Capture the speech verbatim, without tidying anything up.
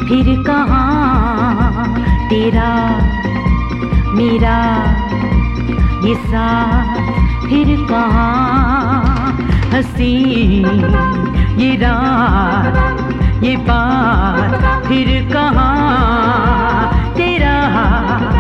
फिर कहाँ तेरा मेरा ये साथ, फिर कहाँ हंसी ये रात ये बात, फिर कहाँ तेरा